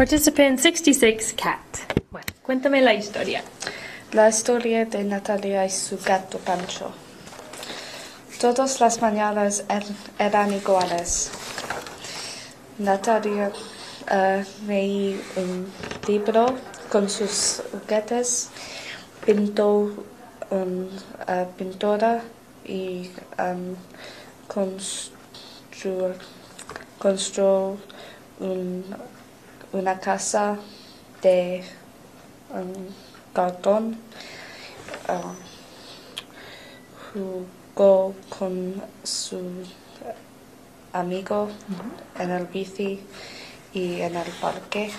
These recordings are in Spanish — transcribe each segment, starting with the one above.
Participant 66, Kat. Bueno, cuéntame la historia. La historia de Natalia y su gato Pancho. Todas las mañanas eran iguales. Natalia leía un libro con sus juguetes, pintó una pintura y construyó una casa de cartón. Jugó con su amigo en el bici y en el parque.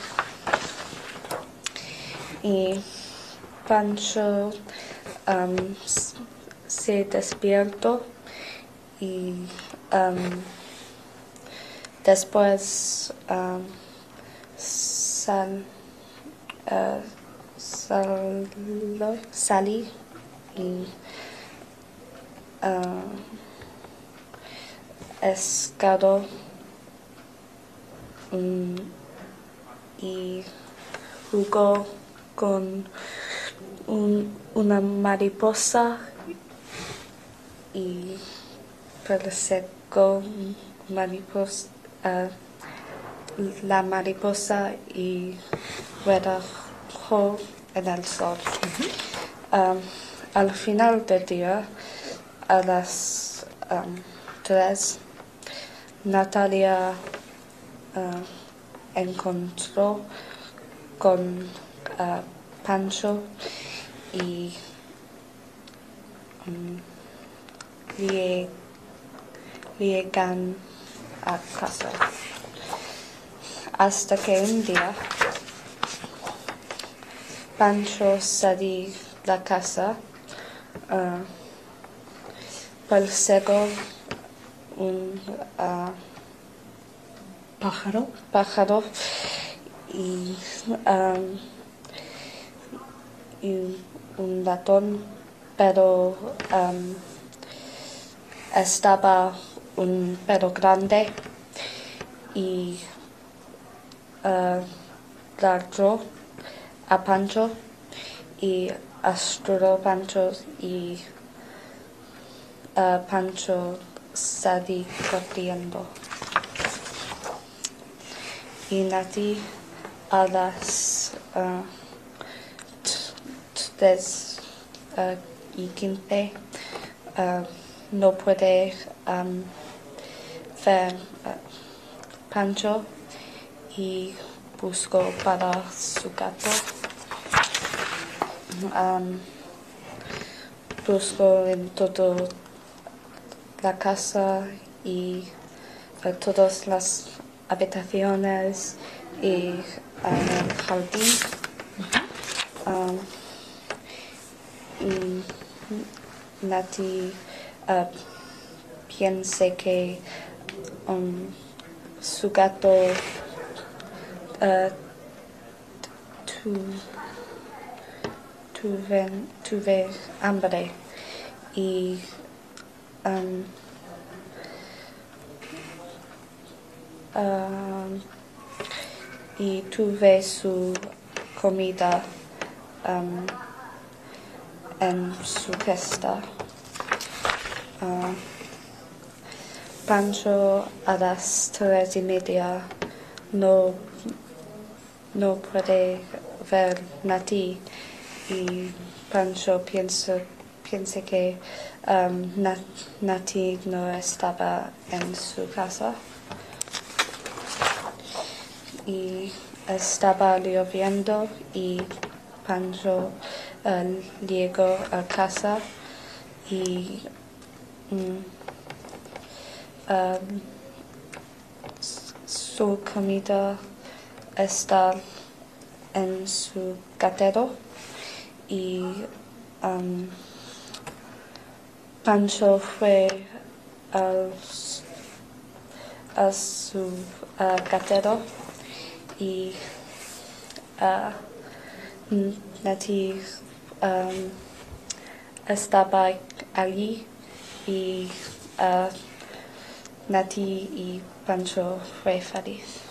Y Pancho se despertó y después salí y escaló y jugó con una mariposa y persiguió la mariposa y relajó en el sol. Al final del día, a las 3, Natalia encontró con Pancho y llegan a casa. Hasta que un día Pancho salió de la casa, persiguió un pájaro y un ratón, pero estaba un perro grande y ladró a Pancho y asustó a Pancho y Pancho salió corriendo. Y Nati a las 3:15 no puede ver Pancho y buscó para su gato. Buscó en toda la casa y todas las habitaciones y el jardín. Y Nati piensa que su gato tuve hambre y tuve su comida en su cesta. Pancho a las 3:30 no puede ver Nati y Pancho piensa que Nati no estaba en su casa y estaba lloviendo y Pancho llegó a casa y su comida está en su gatero y Pancho fue a su gatero y Nati estaba allí y Nati y Pancho fue feliz.